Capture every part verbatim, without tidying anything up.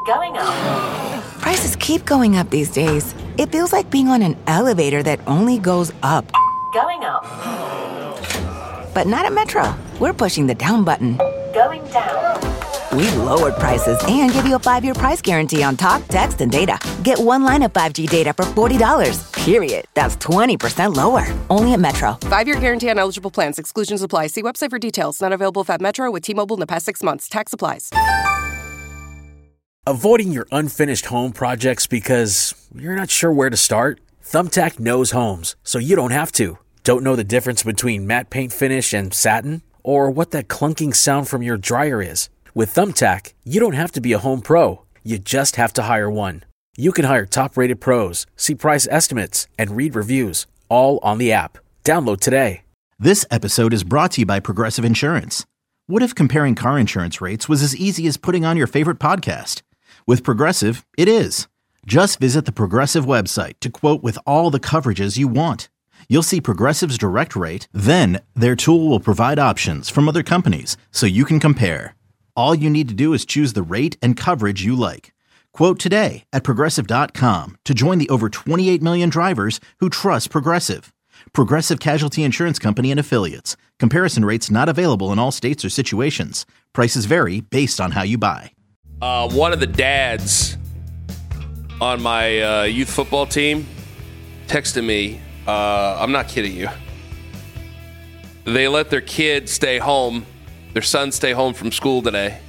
Going up. Prices keep going up these days. It feels like being on an elevator that only goes up. Going up. But not at Metro. We're pushing the down button. Going down. We've lowered prices and give you a five-year price guarantee on talk, text, and data. Get one line of five G data for forty dollars. Period. That's twenty percent lower. Only at Metro. Five-year guarantee on eligible plans. Exclusions apply. See website for details. Not available at Metro with T-Mobile in the past six months. Tax applies. Avoiding your unfinished home projects because you're not sure where to start? Thumbtack knows homes, so you don't have to. Don't know the difference between matte paint finish and satin? Or what that clunking sound from your dryer is? With Thumbtack, you don't have to be a home pro. You just have to hire one. You can hire top-rated pros, see price estimates, and read reviews, all on the app. Download today. This episode is brought to you by Progressive Insurance. What if comparing car insurance rates was as easy as putting on your favorite podcast? With Progressive, it is. Just visit the Progressive website to quote with all the coverages you want. You'll see Progressive's direct rate, then their tool will provide options from other companies so you can compare. All you need to do is choose the rate and coverage you like. Quote today at Progressive dot com to join the over twenty-eight million drivers who trust Progressive. Progressive Casualty Insurance Company and Affiliates. Comparison rates not available in all states or situations. Prices vary based on how you buy. Uh, one of the dads on my uh, youth football team texted me. Uh, I'm not kidding you. They let their kid stay home, their son stay home from school today.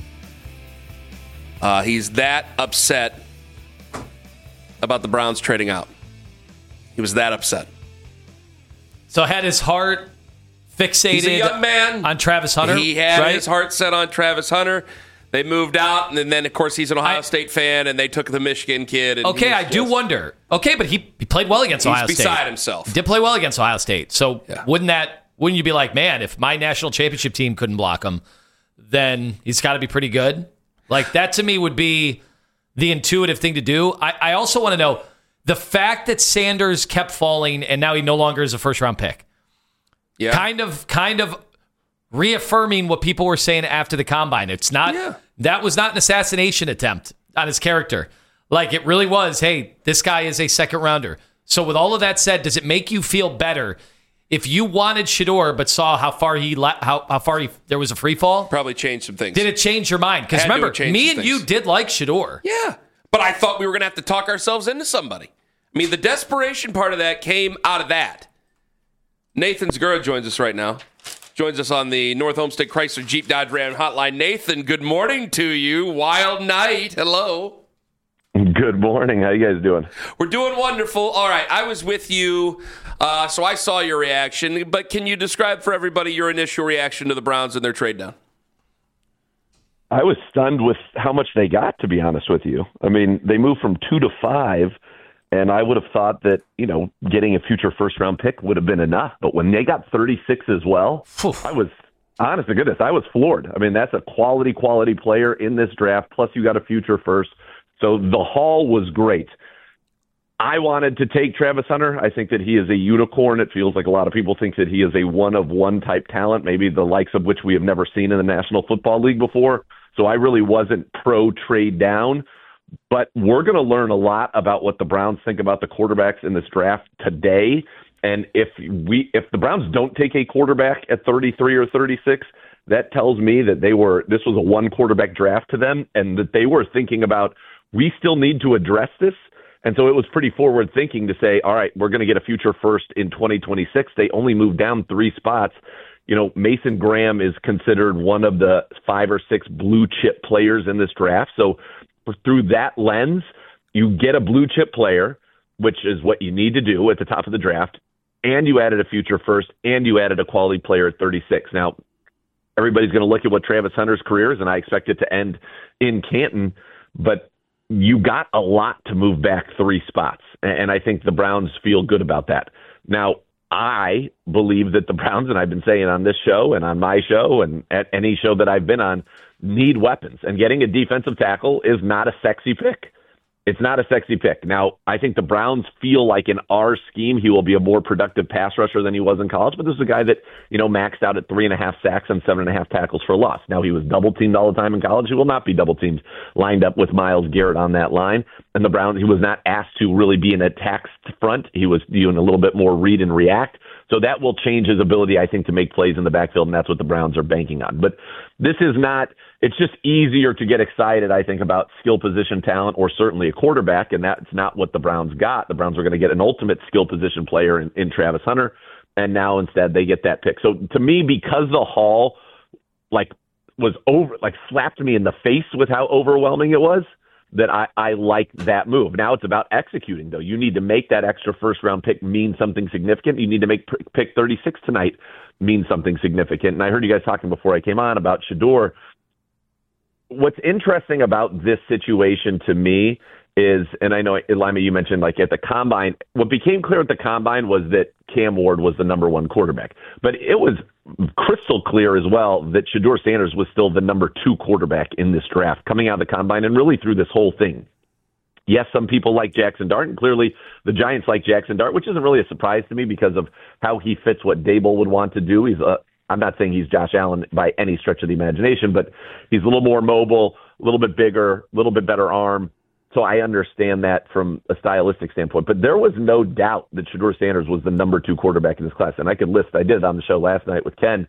Uh, he's that upset about the Browns trading out. He was that upset. So had his heart fixated He's a young man. on Travis Hunter? He had right? his heart set on Travis Hunter. They moved out, and then, of course, he's an Ohio I, State fan, and they took the Michigan kid. And okay, I do wonder. Okay, but he, he played well against Ohio State. He's beside himself. He did play well against Ohio State. So yeah. wouldn't that wouldn't you be like, man, if my national championship team couldn't block him, then he's got to be pretty good? Like, that to me would be the intuitive thing to do. I, I also want to know, the fact that Sanders kept falling and now he no longer is a first-round pick, yeah. kind of kind of reaffirming what people were saying after the Combine. It's not... Yeah. That was not an assassination attempt on his character. Like, it really was, hey, this guy is a second rounder. So with all of that said, does it make you feel better if you wanted Shedeur but saw how far he how how far he there was a free fall? Probably changed some things. Did it change your mind? Because remember, me and you did like Shedeur. Yeah, but I thought we were going to have to talk ourselves into somebody. I mean, the desperation part of that came out of that. Nathan Zgura joins us right now. Joins us on the North Homestead Chrysler Jeep Dodge Ram hotline. Nathan, good morning to you. Wild night. Hello. Good morning. How you guys doing? We're doing wonderful. All right. I was with you, uh, so I saw your reaction. But can you describe for everybody your initial reaction to the Browns and their trade down? I was stunned with how much they got, to be honest with you. I mean, they moved from two to five. And I would have thought that, you know, getting a future first-round pick would have been enough. But when they got thirty-six as well, Oof. I was, honest to goodness, I was floored. I mean, that's a quality, quality player in this draft, plus you got a future first. So the haul was great. I wanted to take Travis Hunter. I think that he is a unicorn. It feels like a lot of people think that he is a one-of-one type talent, maybe the likes of which we have never seen in the National Football League before. So I really wasn't pro-trade down. But we're going to learn a lot about what the Browns think about the quarterbacks in this draft today. And if we, if the Browns don't take a quarterback at thirty-three or thirty-six, that tells me that they were, this was a one quarterback draft to them and that they were thinking about, we still need to address this. And so it was pretty forward thinking to say, all right, we're going to get a future first in twenty twenty-six. They only moved down three spots. You know, Mason Graham is considered one of the five or six blue chip players in this draft. So through that lens, you get a blue chip player, which is what you need to do at the top of the draft, and you added a future first, and you added a quality player at thirty-six. Now, everybody's going to look at what Travis Hunter's career is, and I expect it to end in Canton, but you got a lot to move back three spots, and I think the Browns feel good about that. Now, I believe that the Browns, and I've been saying on this show and on my show and at any show that I've been on, need weapons. And getting a defensive tackle is not a sexy pick. It's not a sexy pick. Now, I think the Browns feel like in our scheme, he will be a more productive pass rusher than he was in college. But this is a guy that, you know, maxed out at three and a half sacks and seven and a half tackles for loss. Now, he was double teamed all the time in college. He will not be double teamed lined up with Myles Garrett on that line. And the Browns, he was not asked to really be an attack front. He was doing a little bit more read and react. So that will change his ability, I think, to make plays in the backfield, and that's what the Browns are banking on. But this is not – it's just easier to get excited, I think, about skill position talent or certainly a quarterback, and that's not what the Browns got. The Browns were going to get an ultimate skill position player in, in Travis Hunter, and now instead they get that pick. So to me, because the haul like was over – like slapped me in the face with how overwhelming it was, that I, I like that move. Now it's about executing, though. You need to make that extra first-round pick mean something significant. You need to make p- pick thirty-six tonight mean something significant. And I heard you guys talking before I came on about Shedeur. What's interesting about this situation to me is, and I know, Lima, you mentioned like at the Combine, what became clear at the Combine was that Cam Ward was the number one quarterback. But it was crystal clear as well that Shedeur Sanders was still the number two quarterback in this draft coming out of the Combine and really through this whole thing. Yes, some people like Jackson Dart, and clearly the Giants like Jackson Dart, which isn't really a surprise to me because of how he fits what Dable would want to do. He's a, I'm not saying he's Josh Allen by any stretch of the imagination, but he's a little more mobile, a little bit bigger, a little bit better arm. So I understand that from a stylistic standpoint. But there was no doubt that Shedeur Sanders was the number two quarterback in this class. And I could list, I did it on the show last night with Ken,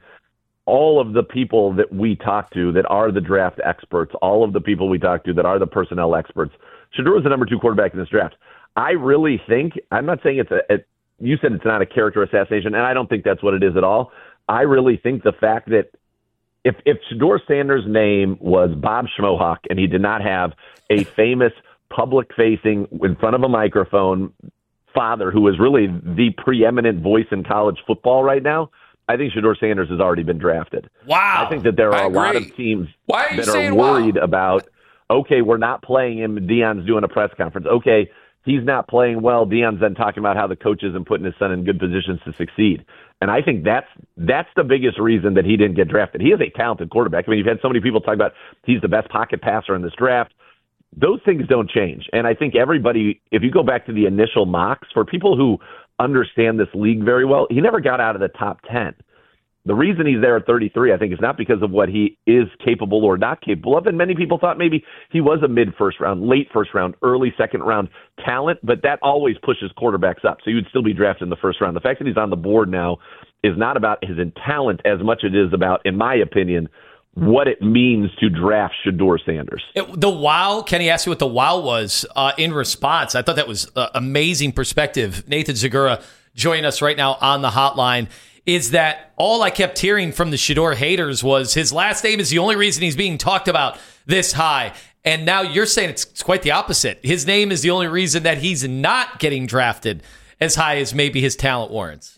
all of the people that we talked to that are the draft experts, all of the people we talked to that are the personnel experts. Shedeur was the number two quarterback in this draft. I really think, I'm not saying it's a, a you said it's not a character assassination, and I don't think that's what it is at all. I really think the fact that if, if Shedeur Sanders' name was Bob Schmohawk and he did not have a famous public-facing, in front of a microphone, father who is really the preeminent voice in college football right now, I think Shedeur Sanders has already been drafted. Wow. I think that there are I a lot agree. of teams Why are you that are saying worried wow? about, okay, we're not playing him, Deion's doing a press conference. Okay, he's not playing well. Deion's then talking about how the coach isn't putting his son in good positions to succeed. And I think that's that's the biggest reason that he didn't get drafted. He is a talented quarterback. I mean, you've had so many people talk about he's the best pocket passer in this draft. Those things don't change. And I think everybody, if you go back to the initial mocks, for people who understand this league very well, he never got out of the top ten. The reason he's there at thirty-three, I think, is not because of what he is capable or not capable of. And many people thought maybe he was a mid-first round, late first round, early second round talent, but that always pushes quarterbacks up. So you would still be drafted in the first round. The fact that he's on the board now is not about his talent as much as it is about, in my opinion, what it means to draft Shedeur Sanders. It, the wow, Kenny asked you what the wow was uh, in response. I thought that was uh, amazing perspective. Nathan Zagura joining us right now on the hotline. Is that all I kept hearing from the Shedeur haters was his last name is the only reason he's being talked about this high. And now you're saying it's, it's quite the opposite. His name is the only reason that he's not getting drafted as high as maybe his talent warrants.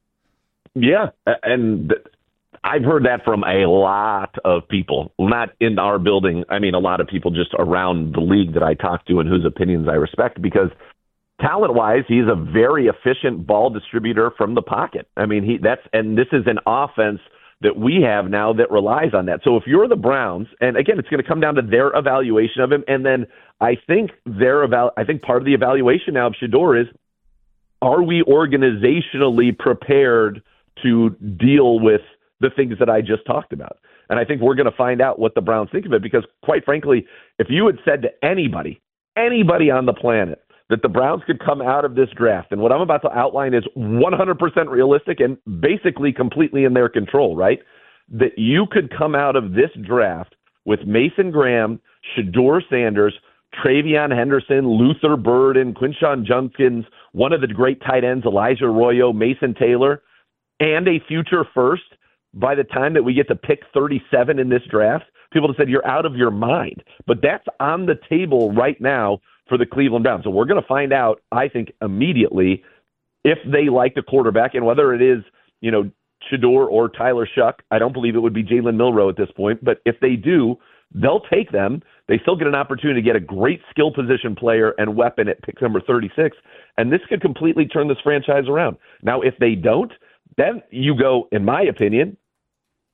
Yeah, and I've heard that from a lot of people, not in our building. I mean, a lot of people just around the league that I talk to and whose opinions I respect, because talent-wise, he's a very efficient ball distributor from the pocket. I mean, he that's and this is an offense that we have now that relies on that. So if you're the Browns, and again, it's going to come down to their evaluation of him, and then I think their eval- I think part of the evaluation now of Shedeur is, are we organizationally prepared to deal with the things that I just talked about? And I think we're going to find out what the Browns think of it, because quite frankly, if you had said to anybody, anybody on the planet, that the Browns could come out of this draft, and what I'm about to outline is one hundred percent realistic and basically completely in their control, right? That you could come out of this draft with Mason Graham, Shedeur Sanders, Travion Henderson, Luther Bird, and Quinshon Judkins, one of the great tight ends, Elijah Arroyo, Mason Taylor, and a future first by the time that we get to pick thirty-seven in this draft. People have said, you're out of your mind. But that's on the table right now for the Cleveland Browns. So we're going to find out, I think, immediately if they like the quarterback, and whether it is, you know, Shedeur or Tyler Shuck. I don't believe it would be Jalen Milroe at this point, but if they do, they'll take them. They still get an opportunity to get a great skill position player and weapon at pick number thirty-six, and this could completely turn this franchise around. Now, if they don't, then you go, in my opinion,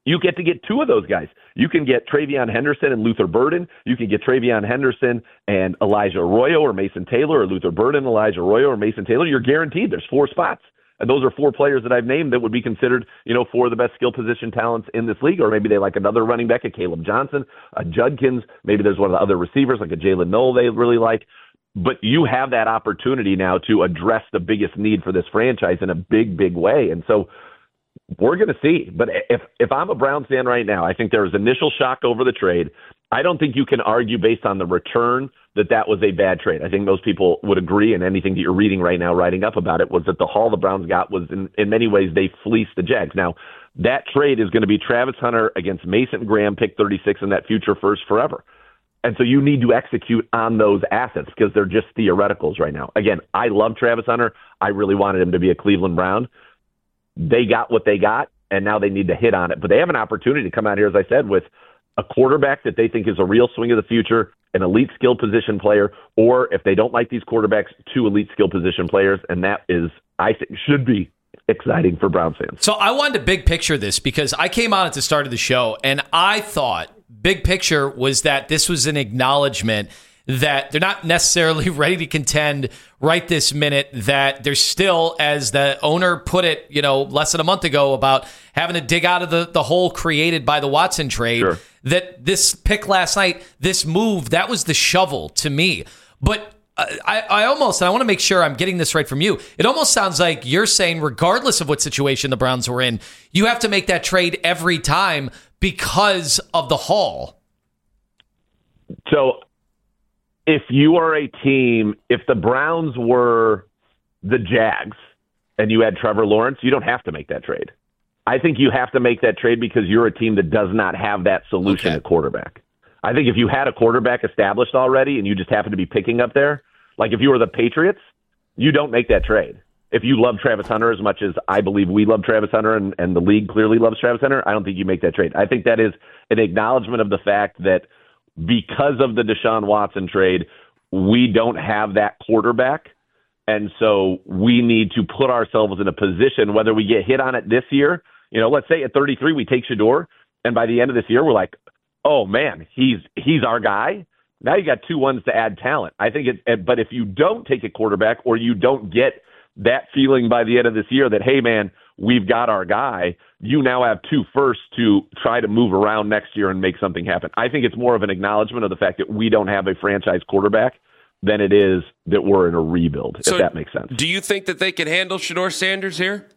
You get to get two of those guys. You can get Travion Henderson and Luther Burden. You can get Travion Henderson and Elijah Arroyo or Mason Taylor, or Luther Burden, Elijah Arroyo, or Mason Taylor. You're guaranteed. There's four spots. And those are four players that I've named that would be considered, you know, four of the best skill position talents in this league. Or maybe they like another running back, a Caleb Johnson, a Judkins. Maybe there's one of the other receivers like a Jalen Knoll they really like. But you have that opportunity now to address the biggest need for this franchise in a big, big way. And so we're going to see. But if if I'm a Browns fan right now, I think there was initial shock over the trade. I don't think you can argue based on the return that that was a bad trade. I think most people would agree, and anything that you're reading right now, writing up about it, was that the haul the Browns got was, in, in many ways, they fleeced the Jags. Now, that trade is going to be Travis Hunter against Mason Graham, pick thirty-six, and that future first forever. And so you need to execute on those assets because they're just theoreticals right now. Again, I love Travis Hunter. I really wanted him to be a Cleveland Brown. They got what they got, and now they need to hit on it. But they have an opportunity to come out here, as I said, with a quarterback that they think is a real swing of the future, an elite skill position player, or if they don't like these quarterbacks, two elite skill position players. And that is, I think, should be exciting for Browns fans. So I wanted to big picture this because I came on at the start of the show, and I thought big picture was that this was an acknowledgement that they're not necessarily ready to contend right this minute, that they're still, as the owner put it, you know, less than a month ago about having to dig out of the, the hole created by the Watson trade, sure. that this pick last night, this move, that was the shovel to me. But I, I almost, and I want to make sure I'm getting this right from you, it almost sounds like you're saying regardless of what situation the Browns were in, you have to make that trade every time because of the haul. So if you are a team, if the Browns were the Jags and you had Trevor Lawrence, you don't have to make that trade. I think you have to make that trade because you're a team that does not have that solution Okay. at quarterback. I think if you had a quarterback established already and you just happen to be picking up there, like if you were the Patriots, you don't make that trade. If you love Travis Hunter as much as I believe we love Travis Hunter and, and the league clearly loves Travis Hunter, I don't think you make that trade. I think that is an acknowledgement of the fact that because of the Deshaun Watson trade, we don't have that quarterback. And so we need to put ourselves in a position, whether we get hit on it this year, you know, let's say at thirty-three, we take Shador, and by the end of this year, we're like, oh man, he's, he's our guy. Now you got two ones to add talent. I think it, but if you don't take a quarterback or you don't get that feeling by the end of this year that, hey man, we've got our guy, you now have two firsts to try to move around next year and make something happen. I think it's more of an acknowledgement of the fact that we don't have a franchise quarterback than it is that we're in a rebuild, So if that makes sense. Do you think that they can handle Shador Sanders here?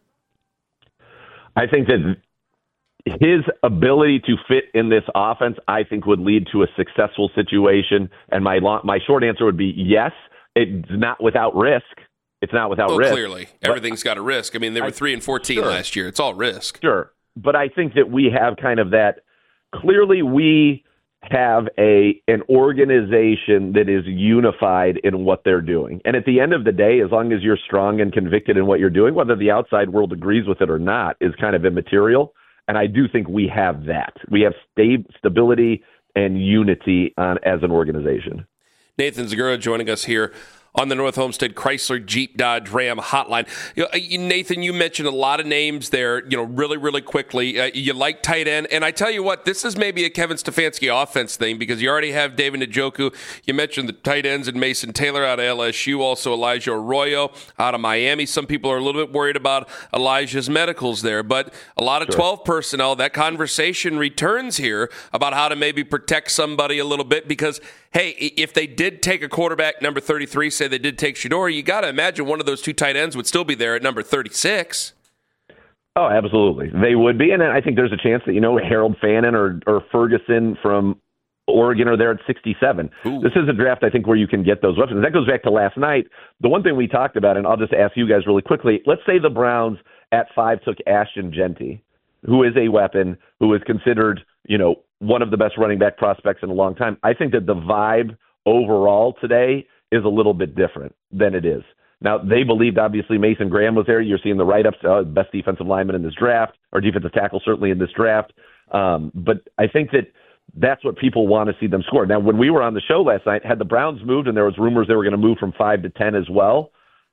I think that his ability to fit in this offense, I think, would lead to a successful situation. And my long, my short answer would be yes. It's not without risk. It's not without Oh, risk. clearly. Everything's got a risk. I mean, they were I- three and fourteen sure. last year. It's all risk. Sure. But I think that we have kind of that. Clearly, we have a an organization that is unified in what they're doing. And at the end of the day, as long as you're strong and convicted in what you're doing, whether the outside world agrees with it or not is kind of immaterial. And I do think we have that. We have sta- stability and unity on, as an organization. Nathan Zegura joining us here on the North Homestead Chrysler Jeep Dodge Ram hotline. You know, you- Nathan, you mentioned a lot of names there, you know, really, really quickly. Uh, you like tight end. And I tell you what, this is maybe a Kevin Stefanski offense thing because you already have David Njoku. You mentioned the tight ends and Mason Taylor out of L S U, also Elijah Arroyo out of Miami. Some people are a little bit worried about Elijah's medicals there, but a lot of Sure. twelve personnel, that conversation returns here about how to maybe protect somebody a little bit because, hey, if they did take a quarterback, number thirty-three, say they did take Shador, you got to imagine one of those two tight ends would still be there at number thirty-six. Oh, absolutely. They would be. And I think there's a chance that, you know, Harold Fannin or, or Ferguson from Oregon are there at sixty-seven. Ooh. This is a draft, I think, where you can get those weapons. That goes back to last night. The one thing we talked about, and I'll just ask you guys really quickly, let's say the Browns at five took Ashton Genty, who is a weapon, who is considered, you know, one of the best running back prospects in a long time. I think that the vibe overall today is a little bit different than it is. Now, they believed, obviously, Mason Graham was there. You're seeing the write-ups, uh, best defensive lineman in this draft, or defensive tackle certainly in this draft. Um, but I think that that's what people want to see them score. Now, when we were on the show last night, had the Browns moved, and there was rumors they were going to move from five to ten as well,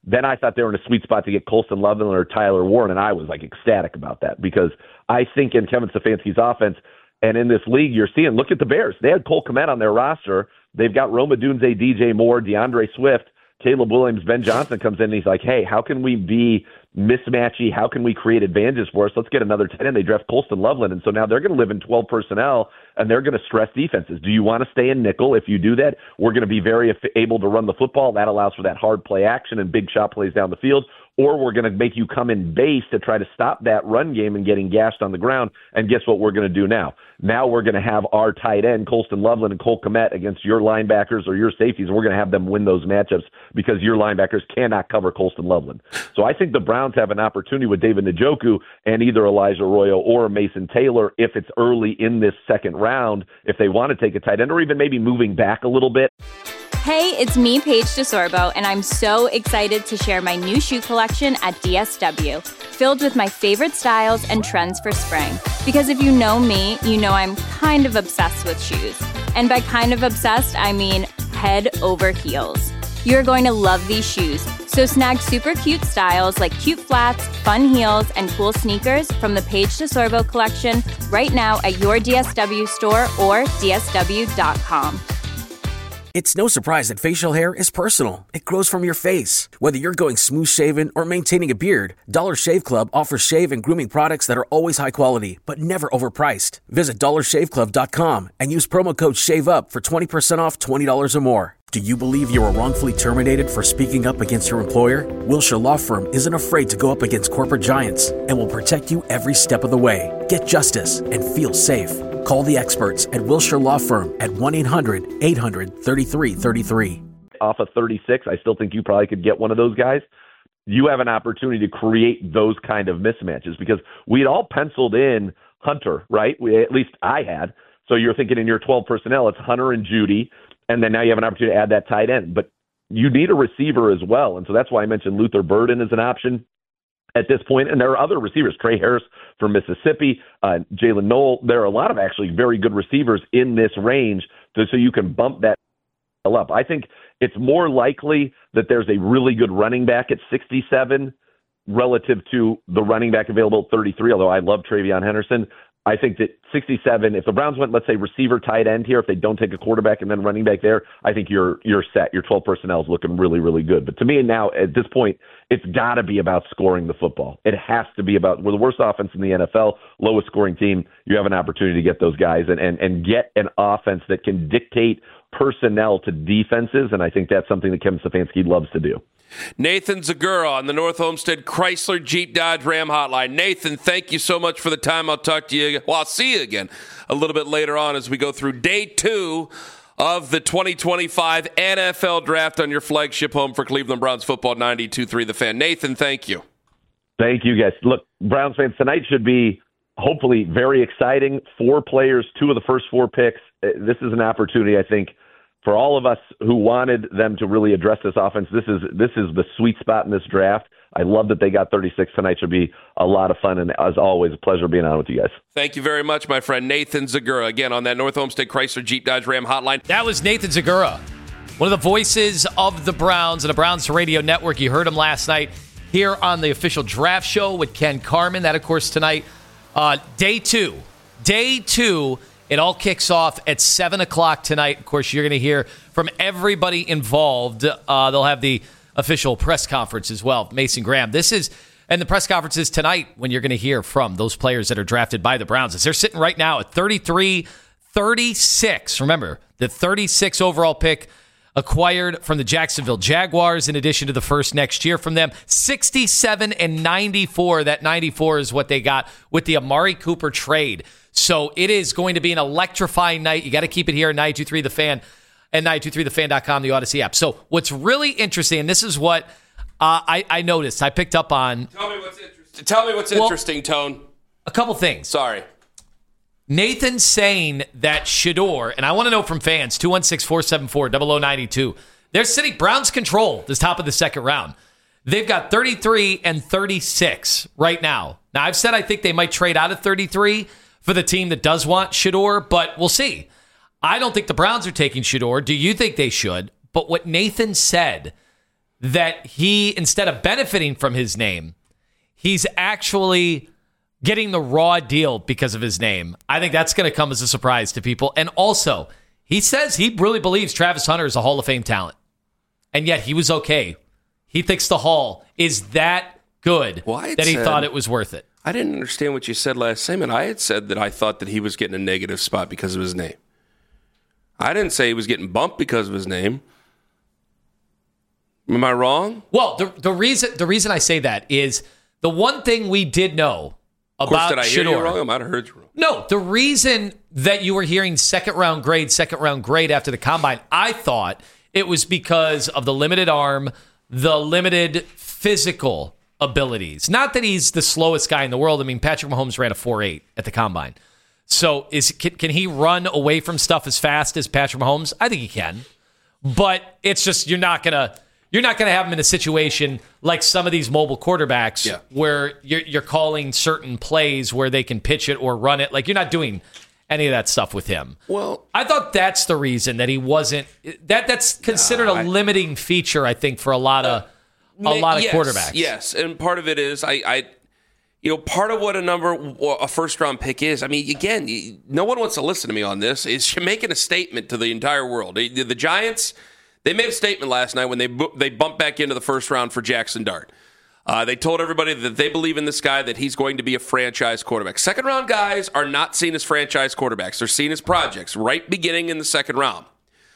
then I thought they were in a sweet spot to get Colston Loveland or Tyler Warren, and I was like ecstatic about that because I think in Kevin Stefanski's offense and in this league, you're seeing, look at the Bears. They had Cole Kmet on their roster. They've got Roma Dunze, D J Moore, DeAndre Swift, Caleb Williams, Ben Johnson comes in and he's like, hey, how can we be mismatchy? How can we create advantages for us? Let's get another tight end. They draft Colston Loveland, and so now they're going to live in twelve personnel, and they're going to stress defenses. Do you want to stay in nickel? If you do that, we're going to be very able to run the football. That allows for that hard play action and big shot plays down the field. Or we're going to make you come in base to try to stop that run game and getting gashed on the ground. And guess what we're going to do now? Now we're going to have our tight end, Colston Loveland and Cole Kmet, against your linebackers or your safeties, and we're going to have them win those matchups because your linebackers cannot cover Colston Loveland. So I think the Browns have an opportunity with David Njoku and either Elijah Arroyo or Mason Taylor if it's early in this second round, if they want to take a tight end or even maybe moving back a little bit. Hey, it's me, Paige DeSorbo, and I'm so excited to share my new shoe collection at D S W, filled with my favorite styles and trends for spring. Because if you know me, you know I'm kind of obsessed with shoes. And by kind of obsessed, I mean head over heels. You're going to love these shoes. So snag super cute styles like cute flats, fun heels, and cool sneakers from the Paige DeSorbo collection right now at your D S W store or D S W dot com. It's no surprise that facial hair is personal. It grows from your face. Whether you're going smooth shaven or maintaining a beard, Dollar Shave Club offers shave and grooming products that are always high quality, but never overpriced. Visit dollar shave club dot com and use promo code SHAVEUP for twenty percent off twenty dollars or more. Do you believe you were wrongfully terminated for speaking up against your employer? Wilshire Law Firm isn't afraid to go up against corporate giants and will protect you every step of the way. Get justice and feel safe. Call the experts at Wilshire Law Firm at one eight hundred eight hundred thirty-three thirty-three. Off of thirty-six, I still think you probably could get one of those guys. You have an opportunity to create those kind of mismatches because we'd all penciled in Hunter, right? We, at least I had. So you're thinking in your twelve personnel, it's Hunter and Judy, and then now you have an opportunity to add that tight end. But you need a receiver as well, and so that's why I mentioned Luther Burden as an option at this point. And there are other receivers, Trey Harris from Mississippi, uh, Jalen Noel. There are a lot of actually very good receivers in this range to, so you can bump that up. I think it's more likely that there's a really good running back at sixty-seven relative to the running back available at thirty-three, although I love Travion Henderson. I think that sixty-seven, if the Browns went, let's say, receiver tight end here, if they don't take a quarterback and then running back there, I think you're you're set. Your twelve personnel is looking really, really good. But to me now, at this point, it's got to be about scoring the football. It has to be about, we're the worst offense in the N F L, lowest scoring team. You have an opportunity to get those guys and, and, and get an offense that can dictate personnel to defenses, and I think that's something that Kevin Stefanski loves to do. Nathan Zagura on the North Homestead Chrysler Jeep Dodge Ram Hotline. Nathan, thank you so much for the time. I'll talk to you. Well, I'll see you again a little bit later on as we go through day two of the twenty twenty-five N F L Draft on your flagship home for Cleveland Browns football, ninety-two point three The Fan. Nathan, thank you. Thank you, guys. Look, Browns fans, tonight should be hopefully very exciting. Four players, two of the first four picks. This is an opportunity, I think, for all of us who wanted them to really address this offense. This is this is the sweet spot in this draft. I love that they got thirty-six tonight. Should be a lot of fun, and as always, a pleasure being on with you guys. Thank you very much, my friend Nathan Zagura. Again, on that North Homestead Chrysler Jeep Dodge Ram Hotline. That was Nathan Zagura, one of the voices of the Browns and the Browns Radio Network. You heard him last night here on the official draft show with Ken Carman. That, of course, tonight, uh, day two. Day two. It all kicks off at seven o'clock tonight. Of course, you're going to hear from everybody involved. Uh, they'll have the official press conference as well, Mason Graham. This is, and the press conference is tonight when you're going to hear from those players that are drafted by the Browns. As they're sitting right now at thirty-three thirty-six. Remember, the thirty-six overall pick acquired from the Jacksonville Jaguars in addition to the first next year from them. sixty-seven and ninety-four. That ninety-four is what they got with the Amari Cooper trade. So it is going to be an electrifying night. You got to keep it here at ninety-two point three The Fan and ninety-two point three the fan dot com, the Odyssey app. So what's really interesting, and this is what uh, I, I noticed, I picked up on. Tell me what's interesting. Tell me what's well, interesting, Tone. A couple things. Sorry. Nathan saying that Shedeur, and I want to know from fans, two one six, four seven four, zero zero nine two. They're sitting Browns control this top of the second round. They've got thirty-three and thirty-six right now. Now, I've said I think they might trade out of thirty-three for the team that does want Shedeur, but we'll see. I don't think the Browns are taking Shedeur. Do you think they should? But what Nathan said that he, instead of benefiting from his name, he's actually getting the raw deal because of his name. I think that's going to come as a surprise to people. And also, he says he really believes Travis Hunter is a Hall of Fame talent. And yet he was okay. He thinks the Hall is that good well, that he said, thought it was worth it. I didn't understand what you said last segment. I had said that I thought that he was getting a negative spot because of his name. I didn't say he was getting bumped because of his name. Am I wrong? Well, the the reason the reason I say that is the one thing we did know Of course, about did I hear Shedeur. you wrong? I might have heard you wrong. No, the reason that you were hearing second round grade, second round grade after the combine, I thought it was because of the limited arm, the limited physical abilities. Not that he's the slowest guy in the world. I mean, Patrick Mahomes ran a four eight at the combine. So is can, can he run away from stuff as fast as Patrick Mahomes? I think he can. But it's just you're not gonna you're not gonna have him in a situation like some of these mobile quarterbacks yeah. where you're you're calling certain plays where they can pitch it or run it. Like you're not doing any of that stuff with him. Well, I thought that's the reason that he wasn't that that's considered uh, a limiting feature, I think, for a lot of uh, a lot of yes, quarterbacks. Yes, and part of it is I, I you know, part of what a number a first round pick is. I mean, again, no one wants to listen to me on this. Is you're making a statement to the entire world. The, the Giants, they made a statement last night when they they bumped back into the first round for Jackson Dart. Uh, they told everybody that they believe in this guy, that he's going to be a franchise quarterback. Second round guys are not seen as franchise quarterbacks. They're seen as projects right beginning in the second round.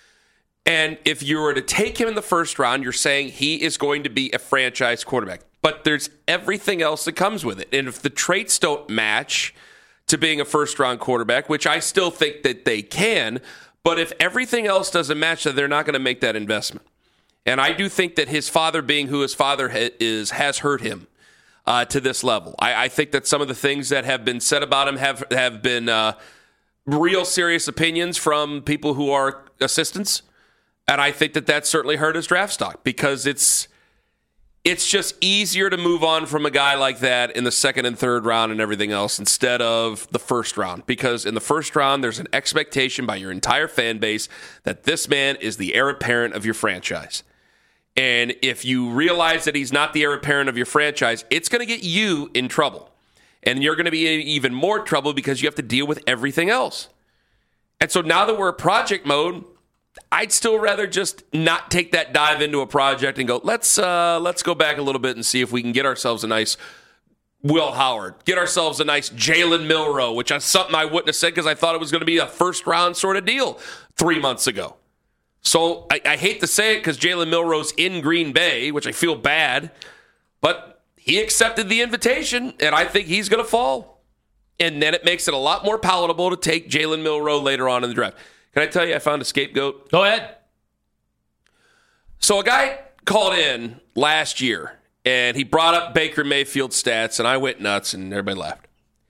And if you were to take him in the first round, you're saying he is going to be a franchise quarterback. But there's everything else that comes with it. And if the traits don't match to being a first-round quarterback, which I still think that they can, but if everything else doesn't match, then they're not going to make that investment. And I do think that his father being who his father ha- is has hurt him uh, to this level. I-, I think that some of the things that have been said about him have, have been uh, real serious opinions from people who are assistants. And I think that that certainly hurt his draft stock because it's it's just easier to move on from a guy like that in the second and third round and everything else instead of the first round. Because in the first round, there's an expectation by your entire fan base that this man is the heir apparent of your franchise. And if you realize that he's not the heir apparent of your franchise, it's going to get you in trouble. And you're going to be in even more trouble because you have to deal with everything else. And so now that we're in project mode, I'd still rather just not take that dive into a project and go, let's uh, let's go back a little bit and see if we can get ourselves a nice Will Howard, get ourselves a nice Jalen Milroe, which is something I wouldn't have said because I thought it was going to be a first-round sort of deal three months ago. So I, I hate to say it because Jalen Milroe's in Green Bay, which I feel bad, but he accepted the invitation, and I think he's going to fall. And then it makes it a lot more palatable to take Jalen Milroe later on in the draft. Can I tell you I found a scapegoat? Go ahead. So a guy called in last year, and he brought up Baker Mayfield's stats, and I went nuts, and everybody laughed.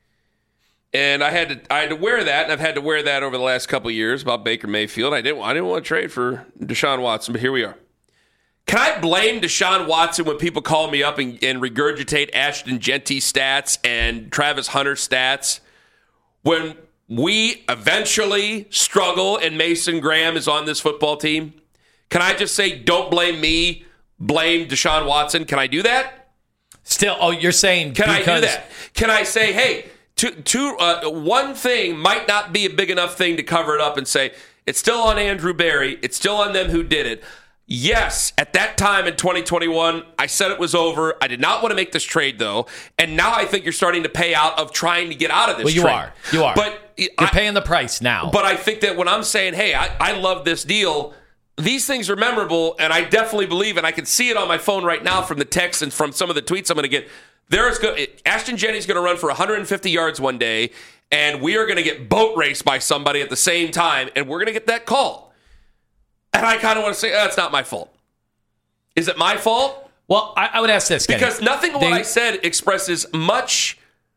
And I had to I had to wear that, and I've had to wear that over the last couple of years about Baker Mayfield. I didn't I didn't want to trade for Deshaun Watson, but here we are. Can I blame Deshaun Watson when people call me up and, and regurgitate Ashton Genty stats and Travis Hunter stats when we eventually struggle and Mason Graham is on this football team? Can I just say, don't blame me, blame Deshaun Watson? Can I do that? Still, oh, you're saying Can because... I do that? Can I say, hey, two, two, uh, one thing might not be a big enough thing to cover it up and say, it's still on Andrew Berry, it's still on them who did it. Yes, at that time in twenty twenty-one, I said it was over. I did not want to make this trade, though. And now I think you're starting to pay out of trying to get out of this well, you trade. are. You are. But you're I, paying the price now. But I think that when I'm saying, hey, I, I love this deal, these things are memorable, and I definitely believe, and I can see it on my phone right now from the texts and from some of the tweets I'm going to get. There is go- Ashton Genty's going to run for one hundred fifty yards one day, and we are going to get boat raced by somebody at the same time, and we're going to get that call. And I kind of want to say, oh, that's not my fault. Is it my fault? Well, I, I would ask this, Kenny. Because nothing of they, what I said expresses much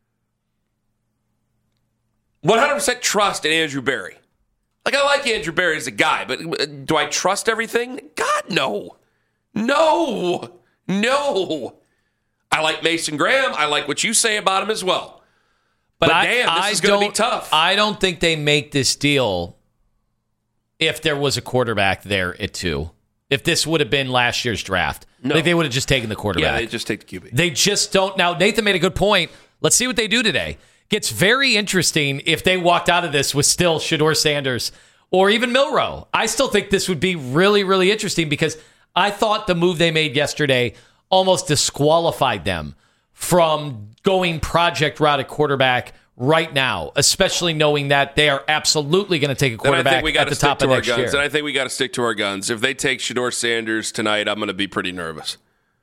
one hundred percent trust in Andrew Berry. Like, I like Andrew Berry as a guy, but do I trust everything? God, no. No. No. I like Mason Graham. I like what you say about him as well. But, but I, damn, this I is going to be tough. I don't think they make this deal if there was a quarterback there at two. if this would have been last year's draft. No. Like they would have just taken the quarterback. Yeah, they just take the Q B. They just don't. Now, Nathan made a good point. Let's see what they do today. Gets very interesting if they walked out of this with still Shedeur Sanders or even Milroe. I still think this would be really, really interesting because I thought the move they made yesterday almost disqualified them from going project route at quarterback right now, especially knowing that they are absolutely going to take a quarterback at the top of next year. And I think we got to stick to our guns. If they take Shedeur Sanders tonight, I'm going to be pretty nervous.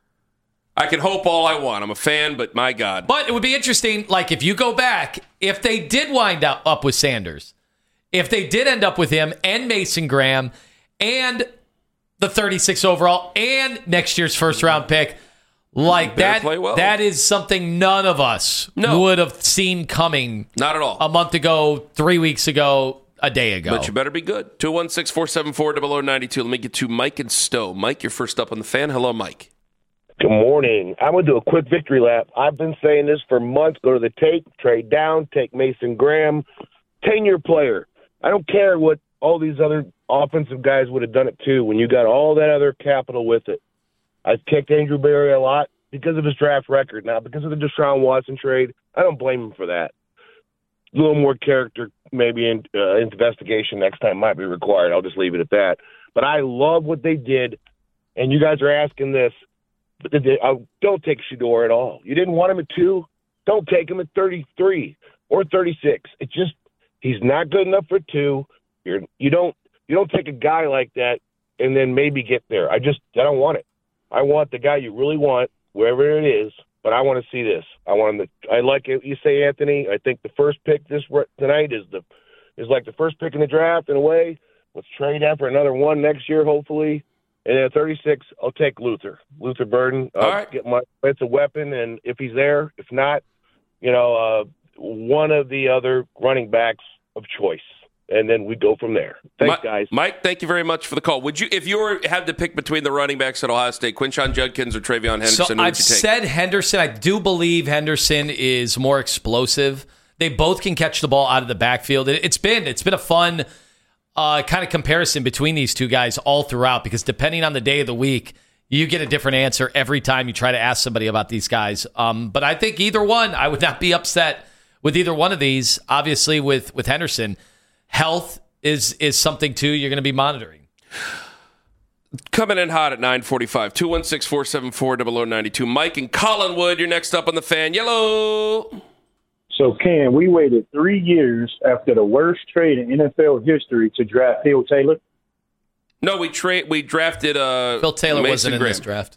I can hope all I want. I'm a fan, but my God. But it would be interesting, like if you go back, if they did wind up, up with Sanders, if they did end up with him and Mason Graham and the thirty-six overall and next year's first round pick, like that, well. that is something none of us no. would have seen coming. Not at all. A month ago, three weeks ago, a day ago. But you better be good. two one six, four seven four, zero zero nine two. Let me get to Mike and Stowe. Mike, you're first up on the fan. Hello, Mike. Good morning. I'm going to do a quick victory lap. I've been saying this for months. Go to the tape, trade down, take Mason Graham, ten-year player. I don't care what all these other offensive guys would have done it too when you got all that other capital with it. I've kicked Andrew Berry a lot because of his draft record. Now, because of the Deshaun Watson trade, I don't blame him for that. A little more character, maybe in, uh, investigation next time might be required. I'll just leave it at that. But I love what they did, and you guys are asking this. But they, uh, don't take Shedeur at all. You didn't want him at two. Don't take him at thirty-three or thirty-six. It's just he's not good enough for two. You're you don't you don't take a guy like that and then maybe get there. I just I don't want it. I want the guy you really want, wherever it is. But I want to see this. I want him to. I like it. You say, Anthony. I think the first pick this tonight is the is like the first pick in the draft in a way. Let's trade out for another one next year, hopefully. And at thirty-six, I'll take Luther. Luther Burden. I'll All right. Get my, it's a weapon, and if he's there, if not, you know, uh, one of the other running backs of choice. And then we go from there. Thanks, Mike, guys. Mike, thank you very much for the call. Would you, if you were had to pick between the running backs at Ohio State, Quinshon Judkins or Travion Henderson, so who would I've you take? said Henderson. I do believe Henderson is more explosive. They both can catch the ball out of the backfield. It, it's been it's been a fun uh, kind of comparison between these two guys all throughout because depending on the day of the week, you get a different answer every time you try to ask somebody about these guys. Um, but I think either one, I would not be upset with either one of these. Obviously, with with Henderson, health is is something too you're going to be monitoring. Coming in hot at nine forty-five, two one six, four seven four, zero zero nine two. Mike and Collinwood, you're next up on the fan. Yellow. So, Ken, we waited three years after the worst trade in N F L history to draft Phil Taylor. No, we tra- we drafted uh, Phil Taylor Mason wasn't in Graham. this draft.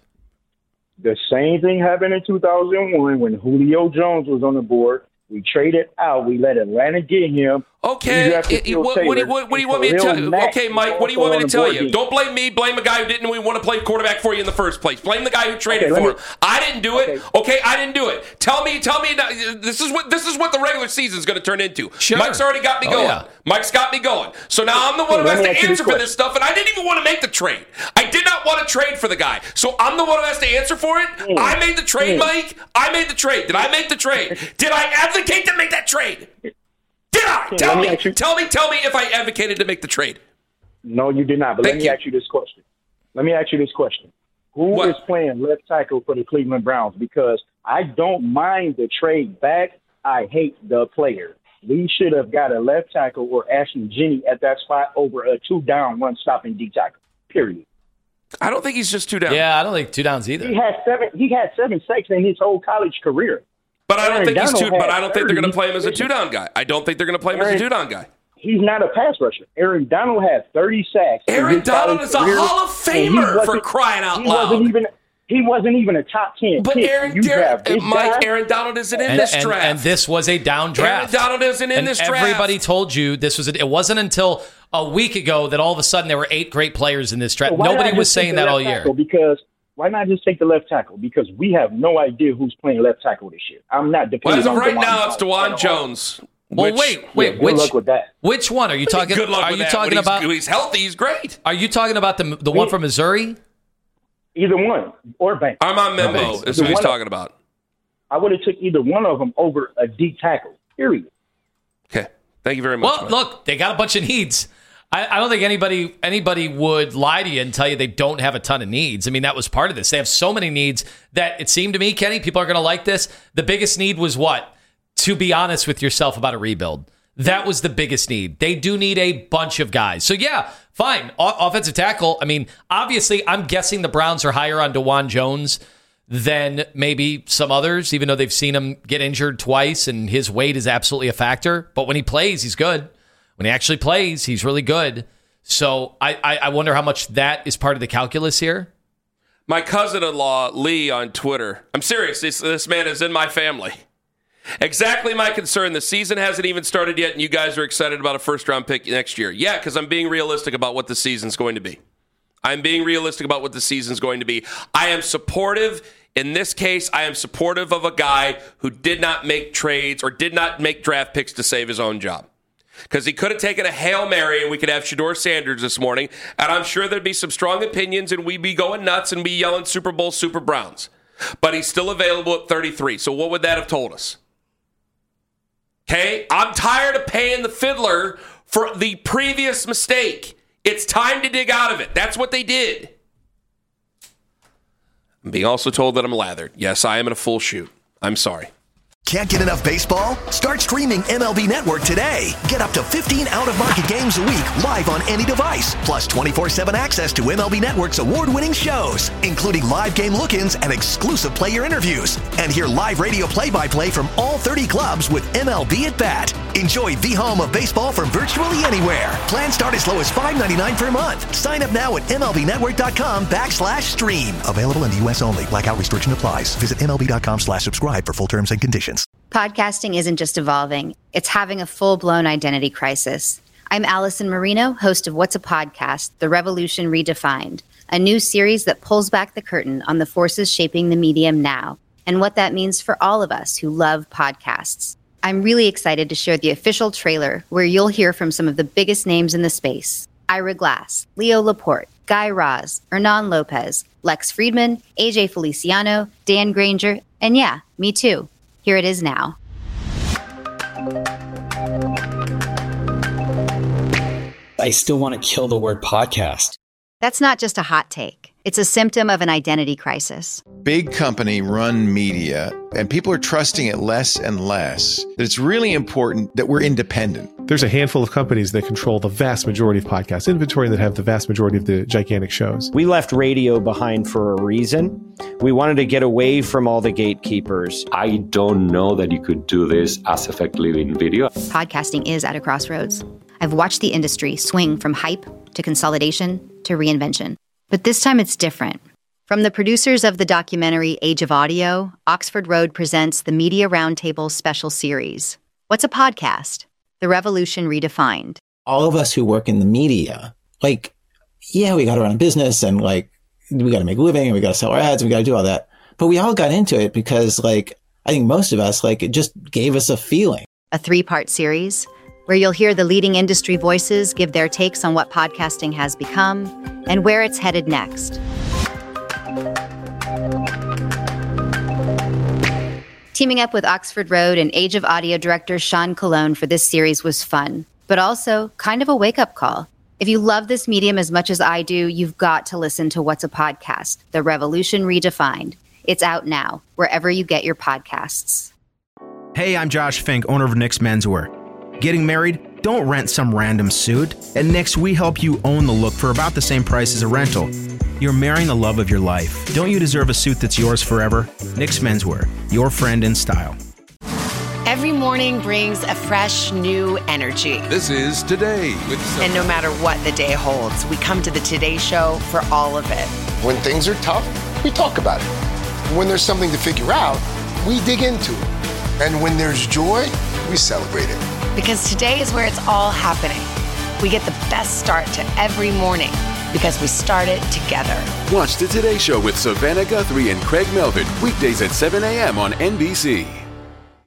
The same thing happened in two thousand one when Julio Jones was on the board. We traded out. We let Atlanta get him. Okay, it, it, what, what, do you, what, what do you want me to tell you? Okay, Mike, what do you want me to tell you? Don't blame me. Blame a guy who didn't want to play quarterback for you in the first place. Blame the guy who traded okay, for me, him. I didn't do it. Okay. okay, I didn't do it. Tell me, tell me. This is what this is what the regular season is going to turn into. Sure. Mike's already got me oh, going. Yeah. Mike's got me going. So now I'm the one who has to answer for this stuff, and I didn't even want to make the trade. I did not want to trade for the guy. So I'm the one who has to answer for it. Mm. I made the trade, mm. Mike. I made the trade. Did I make the trade? Did I advocate to make that trade? Did I? Yeah, tell me, me you, tell me, tell me if I advocated to make the trade. No, you did not. But Thank let me you. ask you this question. Let me ask you this question. Who what? is playing left tackle for the Cleveland Browns? Because I don't mind the trade back. I hate the player. We should have got a left tackle or Ashton Jennings at that spot over a two-down run-stopping D tackle, period. I don't think he's just two down. Yeah, I don't think two downs either. He had seven. He had seven sacks in his whole college career. But I don't Aaron think he's two. Donald But I don't think they're going to play him as a thirty. two-down guy. I don't think they're going to play him Aaron, as a two-down guy. He's not a pass rusher. Aaron Donald had thirty sacks. Aaron Donald is a career, Hall of Famer for crying out he loud. Wasn't even, he wasn't even a top ten. But pick. Aaron, you Derek, this Mike, guy? Aaron Donald isn't in and, this and, draft. and this was a down draft. Aaron Donald isn't in and this draft. Everybody told you this was. A, it wasn't until a week ago that all of a sudden there were eight great players in this draft. So Nobody was saying that all year. Because why not just take the left tackle? Because we have no idea who's playing left tackle this year. I'm not Well, depending as of on right DeWan now, it's Jones. DeWan Jones. Well, which, wait, wait. Yeah, good which, luck with that. Which one are you talking? Good luck are with you that. talking When he's, about? when he's healthy, he's great. Are you talking about the the one from Missouri? Either one or Banks. I'm on memo. Banks. Is what The he's one- talking about. I would have took either one of them over a D tackle. Period. Okay. Thank you very much. Well, Mike. look, they got a bunch of needs. I, I don't think anybody anybody would lie to you and tell you they don't have a ton of needs. I mean, that was part of this. They have so many needs that it seemed to me, Kenny, people are going to like this. The biggest need was what? To be honest with yourself about a rebuild. That was the biggest need. They do need a bunch of guys. So, yeah, fine. O- offensive tackle. I mean, obviously, I'm guessing the Browns are higher on DeJuan Jones than maybe some others, even though they've seen him get injured twice and his weight is absolutely a factor. But when he plays, he's good. When he actually plays, he's really good. So I, I, I wonder how much that is part of the calculus here. My cousin-in-law, Lee, on Twitter. I'm serious. This, this man is in my family. Exactly my concern. The season hasn't even started yet, and you guys are excited about a first-round pick next year. Yeah, because I'm being realistic about what the season's going to be. I'm being realistic about what the season's going to be. I am supportive. In this case, I am supportive of a guy who did not make trades or did not make draft picks to save his own job. Because he could have taken a Hail Mary and we could have Shedeur Sanders this morning, and I'm sure there'd be some strong opinions and we'd be going nuts and be yelling Super Bowl, Super Browns. But he's still available at thirty-three. So what would that have told us? Okay, I'm tired of paying the fiddler for the previous mistake. It's time to dig out of it. That's what they did. I'm being also told that I'm lathered. Yes, I am in a full shoot. I'm sorry. Can't get enough baseball? Start streaming M L B Network today. Get up to fifteen out-of-market games a week live on any device, plus twenty-four seven access to M L B Network's award-winning shows, including live game look-ins and exclusive player interviews. And hear live radio play-by-play from all thirty clubs with M L B at Bat. Enjoy the home of baseball from virtually anywhere. Plans start as low as five ninety-nine per month. Sign up now at MLBnetwork.com backslash stream. Available in the U S only. Blackout restriction applies. Visit MLB.com slash subscribe for full terms and conditions. Podcasting isn't just evolving, it's having a full-blown identity crisis. I'm Allison Marino, host of What's a Podcast? The Revolution Redefined, a new series that pulls back the curtain on the forces shaping the medium now and what that means for all of us who love podcasts. I'm really excited to share the official trailer where you'll hear from some of the biggest names in the space. Ira Glass, Leo Laporte, Guy Raz, Hernan Lopez, Lex Friedman, A J Feliciano, Dan Granger, and yeah, me too. Here it is now. I still want to kill the word podcast. That's not just a hot take. It's a symptom of an identity crisis. Big company run media, and people are trusting it less and less. It's really important that we're independent. There's a handful of companies that control the vast majority of podcast inventory that have the vast majority of the gigantic shows. We left radio behind for a reason. We wanted to get away from all the gatekeepers. I don't know that you could do this as effectively in video. Podcasting is at a crossroads. I've watched the industry swing from hype to consolidation to reinvention. But this time it's different. From the producers of the documentary Age of Audio, Oxford Road presents the Media Roundtable special series. What's a podcast? The Revolution Redefined. All of us who work in the media, like, yeah, we got to run a business and like, we got to make a living and we got to sell our ads and we got to do all that. But we all got into it because like, I think most of us, like, it just gave us a feeling. A three-part series where you'll hear the leading industry voices give their takes on what podcasting has become and where it's headed next. Teaming up with Oxford Road and Age of Audio director Sean Colon for this series was fun, but also kind of a wake-up call. If you love this medium as much as I do, you've got to listen to What's a Podcast? The Revolution Redefined. It's out now, wherever you get your podcasts. Hey, I'm Josh Fink, owner of Nick's Menswear. Getting married? Don't rent some random suit. At Nick's, we help you own the look for about the same price as a rental. You're marrying the love of your life. Don't you deserve a suit that's yours forever? Nick's Menswear, your friend in style. Every morning brings a fresh, new energy. This is Today with Sophie. And no matter what the day holds, we come to the Today Show for all of it. When things are tough, we talk about it. When there's something to figure out, we dig into it. And when there's joy, we celebrate it. Because today is where it's all happening. We get the best start to every morning because we start it together. Watch the Today Show with Savannah Guthrie and Craig Melvin weekdays at seven a.m. on N B C.